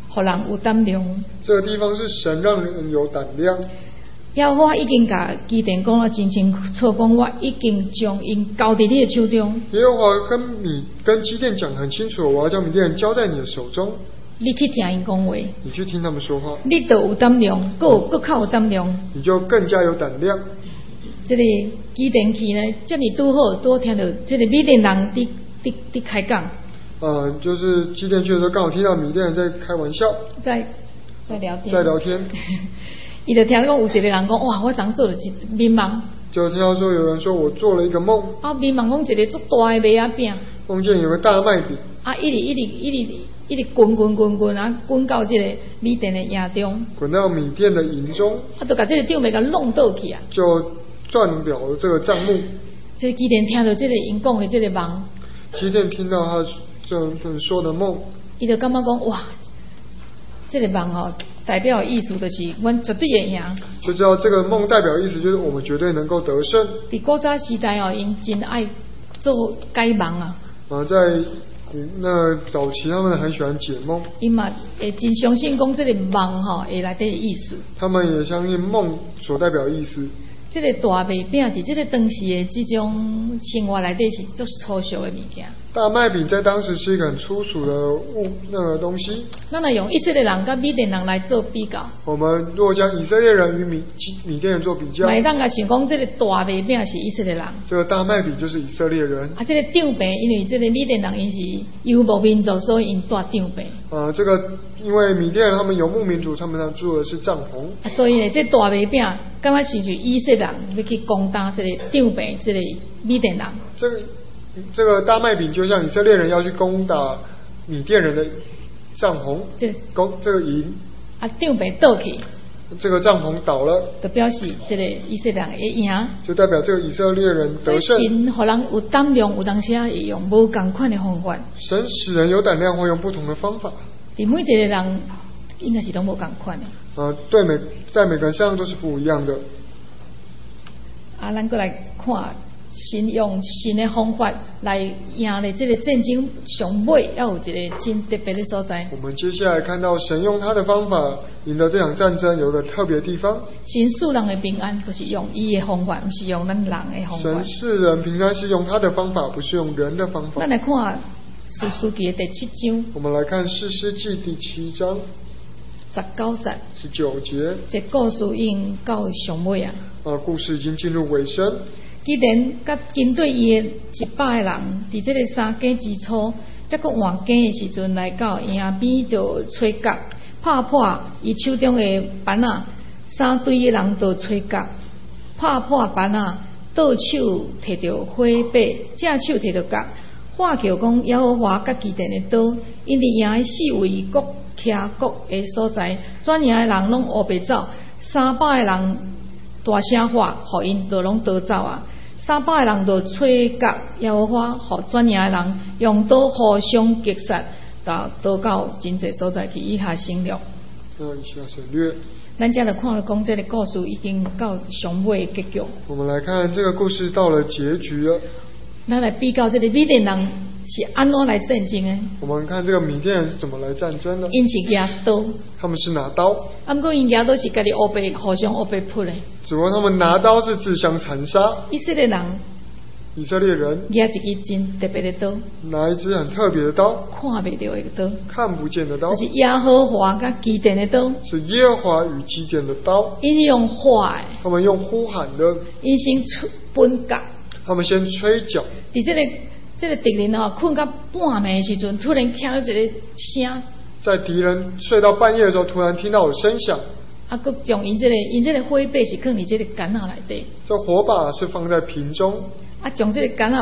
让人有胆量。 这个地方是神让人有胆量。 耶和华已经甲基甸讲了真清楚，讲我已经将因交在你的手中。 耶和华跟基甸讲很清楚，我要将米甸人交在你的手中。 你去听因讲话， 你去听他们说话， 你就有胆量，更较有胆量， 你就更加有胆量。 这个基甸去呢，这里拄好听到这个米甸人伫开讲。 就是基甸去的时候，刚好听到米甸人在开玩笑，在聊天。 伊就听讲有一个人讲，哇，我昨做了一眠梦。 就听到说有人说我做了一个梦。 眠梦讲一个足大的麦仔饼。 梦见有个大麦饼。 一直滚滚到这个米甸的营中。 滚到米甸的营中。 就把这个帐幕给弄倒去啊。 就转掉了这个帐幕。 这基甸听到这个因讲的这个梦。 基甸听到他这说的梦。 伊就感觉讲哇。这个梦代表的意思就是我绝对会赢。 就知道这个梦代表的意思就是我们绝对能够得胜。 在古早时代因真爱做解梦啊。 在那早期他们很喜欢解梦。 因嘛会真相信讲这个梦会内底的意思。 他们也相信梦所代表的意思。 这个大麦饼在这个当时的这种生活内底是足粗俗的物件。 大麦饼在当时是一个很粗俗的那个东西。 咱来用以色列人跟米甸人来做比较。 我们如果将以色列人与米甸人做比较， 买当个想讲这个大麦饼是以色列人。 这个大麦饼就是以色列人。 这个帐饼因为这个米甸人因是游牧民族，所以因搭帐饼。 这个因为米甸人他们游牧民族，他们住的是帐篷。 所以呢，这大麦饼刚刚是以色列人要去攻打这个帐饼，这个米甸人。 这个大麦饼就像以色列人要去攻打米甸人的帐篷，这个营。 帐饼倒去。 这个帐篷倒了， 就表示这个以色列人会赢。 就代表这个以色列人得胜。 神让人有胆量，有当时会用无同款的方法。 神使人有胆量，会用不同的方法。 每一个人应该是都无同款的。 在每个人身上都是不一样的。 咱过来看。神用新的方法来赢的这个战争上尾，要有一个真特别的所在。 我们接下来看到神用他的方法赢得这场战争，有一个特别的地方。 神赐人的平安，都是用伊的方法，不是用咱人的方法。 神赐人平安是用他的方法，不是用人的方法。 咱来看士师记的第7章。 我们来看士师记第7章 19节。 19节。 这故事已经到上尾啊。 故事已经进入尾声。 基甸甲军队伊的100个人，伫这个三更之初，才搁换更的时阵来到营边就吹角，拍破伊手中的板啊，3队的人就吹角，拍破板啊，倒手摕着火把，正手摕着角，喊叫讲耶和华甲基甸的刀，因伫营的四围各徛各个所在，全营的人拢乌白走，300个人大声喊，互因就拢逃走啊。300个人就吹角，耶和华互全营的人用刀互相击杀，逃到真济所在去。以下省略。 以下省略。 咱这就看了讲，这个故事已经到上尾结局。 我们来看这个故事到了结局了。 咱来比较这个米甸人是安怎来战争的？ 我们看这个米甸人是怎么来战争的？ 因是拿刀。他们是拿刀。 不过因拿刀是家己乌白互相乌白扑的。 只不过他们拿刀是自相残杀。以色列人拿一支真特别的刀。 拿一支很特别的刀。 看不到的刀。 看不见的刀。 就是耶和华跟基甸的刀。 是耶和华与基甸的刀。 因是用喊的。 他们用呼喊的。 因先分角。 他们先吹角。 这个敌人困到半暝的时阵，突然听到一个声。在敌人睡到半夜的时候，突然听到有声响。 佮将因这个火把是放伫这个杆仔内底。 这火把是放在瓶中。 将这个杆仔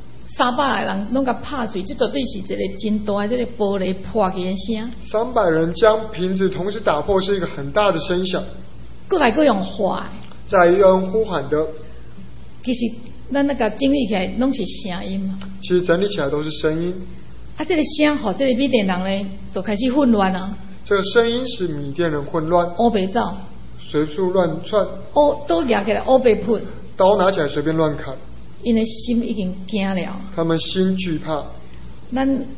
300个人拢甲拍碎，这绝对是一个真大的这个玻璃破去的声。300 人将瓶子同时打破，是一个很大的声响。 过来用喊。 再用呼喊的。 其实咱那个整理起来拢是声音嘛。 其实整理起来都是声音。 这个声吼，这个米甸人呢，就开始混乱啊。 这个声音使米甸人混乱， 乌白走， 随处乱窜， 刀拿起来乌白扑， 刀拿起来随便乱砍。 因的心已经惊了， 他们心惧怕。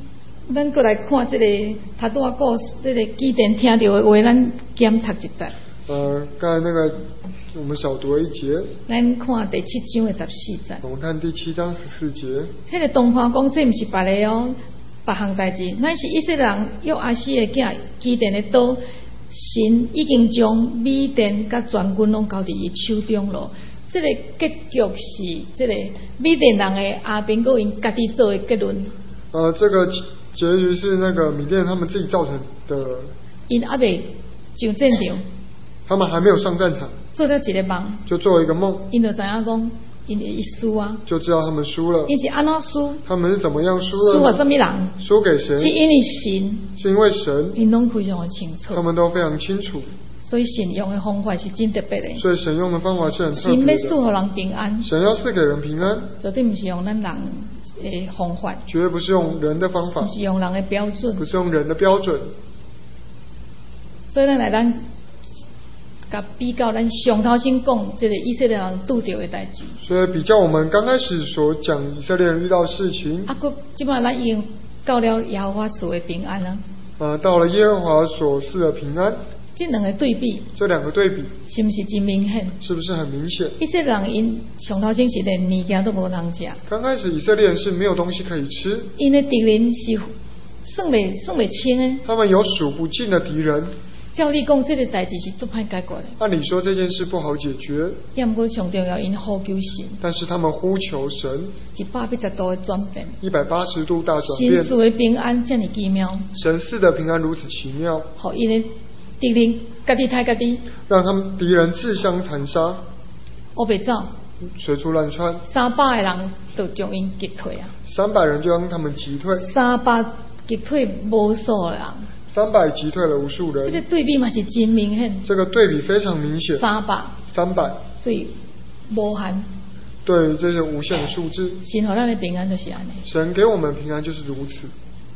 咱过来看这个他拄仔故事，这个基甸听到的话，咱检读一节。 刚才那个我们少读了一节。 咱看第7章的14节。 我们看第7章14节。 迄个东坡讲，这不是别个哦，别项代志，乃是以色列人约阿斯的囝基甸的刀，神已经将米甸甲全军拢交伫伊手中咯。这个结局是这个米甸人的阿兵哥因家己做的结论。 这个结局是那个米甸他们自己造成的。 因还未上战场。 他们还没有上战场。 做了一个梦。就做了一个梦。 因就知影讲，因会输啊。 就知道他们输了。 因是安怎输？他们是怎么样输了？ 输给什么人？ 输给谁？ 是因为神。 是因为神。 因拢非常的清楚。 他们都非常清楚。 所以神用的方法是真特别的。 所以神用的方法是很特别的。 神要赐予人平安。 神要赐给人平安。 绝对不是用咱人的方法。 绝对不是用人的方法。 不是用人的标准。 不是用人的标准。 所以咱来甲比较咱上头先讲这个以色列人拄到的代志。 所以比较我们刚开始所讲以色列人遇到的事情。 佫即摆咱已经到了耶和华所的平安啊。 到了耶和华所赐的平安。 这两个对比。 这两个对比。 是不是真明显？ 是不是很明显？ 以色列人因上头先是连物件都无通食。 刚开始以色列人是没有东西可以吃。 因的敌人是算袂清的。 他们有数不尽的敌人。 照理讲，这个代志是足歹解决的。 按理说这件事不好解决。 不过上重要，因呼求神。但是他们呼求神。 180度的转变。 180度大转变。 神赐的平安这么奇妙。 神赐的平安如此奇妙。 好，因的敌人家己杀家己。让他们敌人自相残杀。 我袂走。 随处乱窜。 300个人就将因击退啊。 300人就将他们击退。 300击退无数人。 300击退了无数人。 这个对比嘛是真明显。 这个对比非常明显。300。 对，无限。 对，这是无限的数字。 神给咱的平安就是安尼。 神给我们平安就是如此。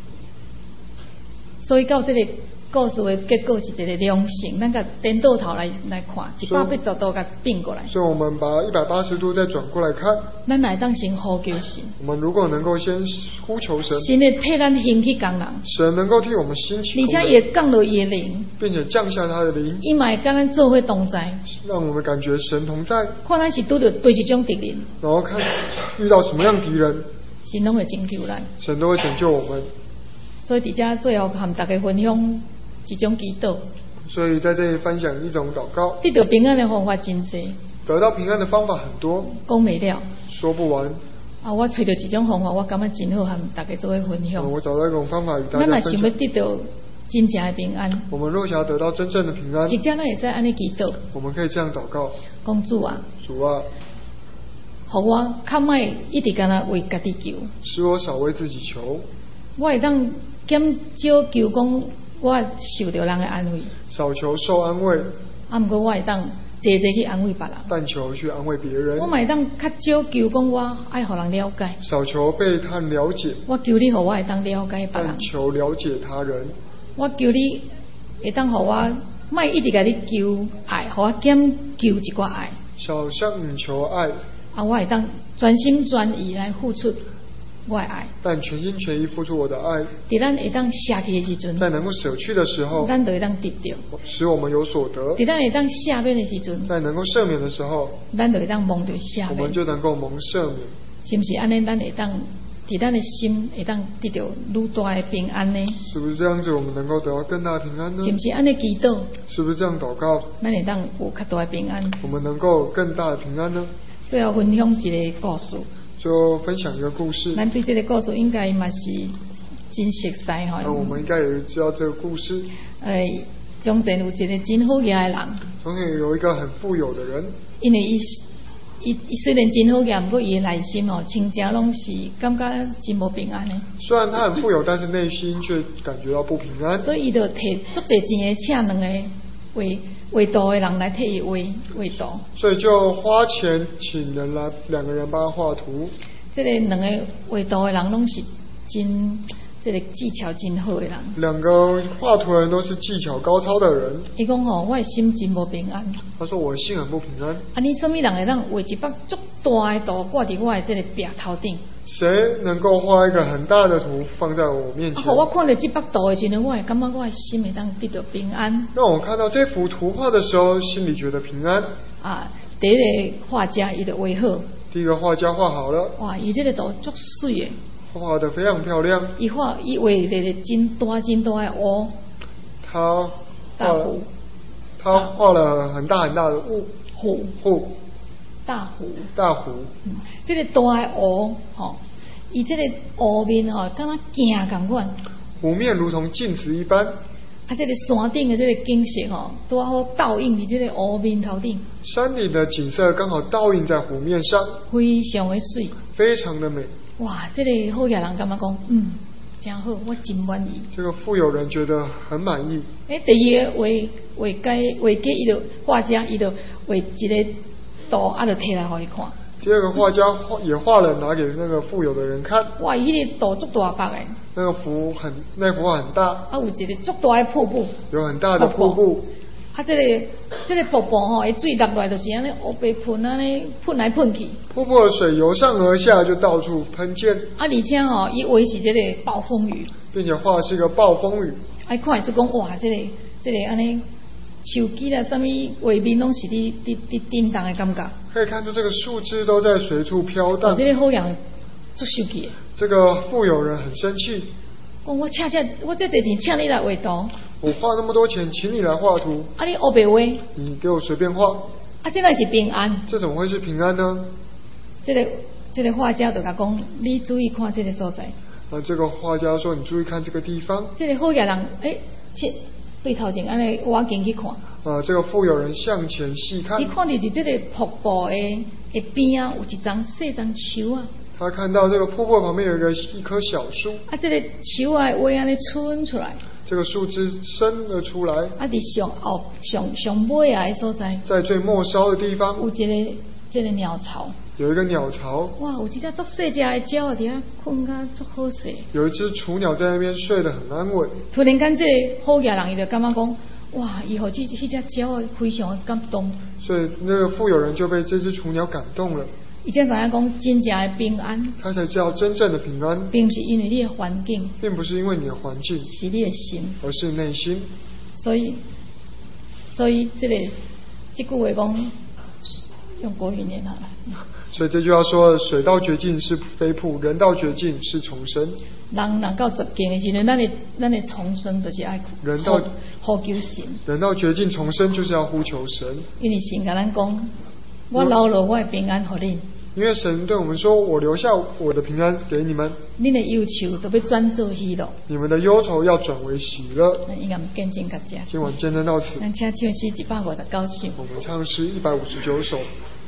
所以到这个故事的结果是一个良性，咱甲颠倒头来看，180度甲变过来。 所以我们把180度再转过来看。 咱来当先呼求神。 我们如果能够先呼求神。 神会替咱兴起工人。 神能够替我们兴起工人。 而且也降落伊的灵。 并且降下他的灵。 伊嘛会跟咱做伙同在。 让我们感觉神同在。 看咱是拄到对一种敌人。 然后看遇到什么样敌人。 神拢会拯救咱。 神都会拯救我们。 所以伫遮最后和大家分享一种祈祷。 所以在这里分享一种祷告。 得到平安的方法真多。 得到平安的方法很多。 讲没了。 说不完。 我找到一种方法，我感觉真好，和大家做伙分享。 我找到一种方法与大家分享。 咱若想要得到真正的平安。 我们若想要得到真正的平安。 或者咱会使安尼祈祷。 我们可以这样祷告。 讲主啊。 主啊。 互我较莫一直干那为家己求。 使我少为自己求。 我会当减少求讲我受到人的安慰。 少求受安慰。 不过我会当坐去安慰别人。 但求去安慰别人。 我嘛会当较少求讲我爱互人了解。 少求被他人了解。 我求你互我会当了解别人。 但求了解他人。 我求你会当互我莫一直甲你求爱，互我减求一寡爱。 少向你求爱。 我会当全心全意来付出我的爱。 但全心全意付出我的爱。 在咱会当舍弃的时阵。 在能够舍去的时候。 咱就会当得到。 使我们有所得。 在咱会当赦免的时阵。 在能够赦免的时候。 咱就会当蒙着赦免。 我们就能够蒙赦免。 是不是安尼？咱会当在咱的心会当得到愈大的平安呢？ 是不是这样子？我们能够得到更大的平安呢？ 是不是安尼祈祷？ 是不是这样祷告？ 咱会当有较大的平安。 我们能够更大的平安呢？ 最后分享一个故事。 就分享一个故事。 咱对这个故事应该嘛是真熟悉哈。 我们应该也知道这个故事。 从前有一个真好业的人。 从前有一个很富有的人。 因为伊虽然真好业，不过伊的内心真正拢是感觉真无平安的。 虽然他很富有，但是内心却感觉到不平安。 所以伊就摕足侪钱的请两个画图的人来替伊画图。所以就花钱请人来2个人帮他画图。 这个2个画图的人拢是真这个技巧真好的人。 2个画图的人都是技巧高超的人。 伊讲我的心真无平安。 他说我的心很不平安。 你什么人会当画一幅足大的图挂伫我的这个壁头顶？ 谁能够画一个很大的图放在我面前？ 我看到这幅图的时候，我会感觉我的心会当得到平安。 让我看到这幅图画的时候，心里觉得平安。 第一个画家伊就画好。 第一个画家画好了。 哇，伊这个图足水的。 画得非常漂亮。伊画一个真大的湖。 他画了很大的湖。大湖。 这个大的湖，伊这个湖面敢若镜同款。 湖面如同镜子一般。 这个山顶的这个景色都好倒映在这个湖面头顶。 山顶的景色刚好倒映在湖面上， 非常的水， 非常的美。 哇，这个好野人感觉讲，真好，我真满意。 这个富有人觉得很满意。 第二个画家伊就画家伊就画一个图，就摕来给伊看。 第二个画家也画了，拿给那个富有的人看。 哇，伊个图足大幅的。 那幅画很大。 有一个足大的瀑布。 有很大的瀑布。 这个瀑布伊水落来就是安尼乌白喷安尼喷来喷去。瀑布的水由上而下就到处喷溅。 而且伊画是这个暴风雨。 并且画的是一个暴风雨。 看会出讲哇，这个安尼。树枝啦，什么画面拢是伫震动的感觉。 可以看出这个树枝都在随处飘荡。 这个好人足生气。 这个富有人很生气。 讲我这多钱请你来画图。 我花那么多钱，请你来画图。 你黑白画。 你给我随便画。 这个是平安。 这怎么会是平安呢？ 这个画家就讲，你注意看这个所在。 这个画家说，你注意看这个地方。 这个好野人，对头前安尼我进去看。 这个富有人向前细看。 你看到是这个瀑布的边有一丛细丛树啊。 他看到这个瀑布旁边有一棵小树。 这个树啊，尾安尼伸出来。 这个树枝伸了出来。 伫上尾的所在。 在最末梢的地方。 有这个鸟巢。 有一个鸟巢。 哇，有一只足细只的鸟伫遐困甲足好势。 有一只雏鸟在那边睡得很安稳。 突然间，这个好野人伊就感觉讲，哇，以后迄只鸟非常的感动。 所以那个富有人就被这只雏鸟感动了。 伊才知影讲真正的平安。 他才知道真正的平安， 并不是因为你的环境， 并不是因为你的环境， 是你的心， 而是内心。 所以这句话讲。用国语念好了。 所以这句话说，水到绝境是飞瀑，人到绝境是重生。 人到绝境的时候，咱的重生就是爱呼求神。 人到绝境重生就是要呼求神。 因为神跟咱讲，我留了我的平安给你。 因为神对我们说，我留下我的平安给你们。 你的忧愁都要转做喜乐。 你们的忧愁要转为喜乐。 应该见证到这。 今晚见证到此。 咱请唱诗159首。 我们唱诗159首。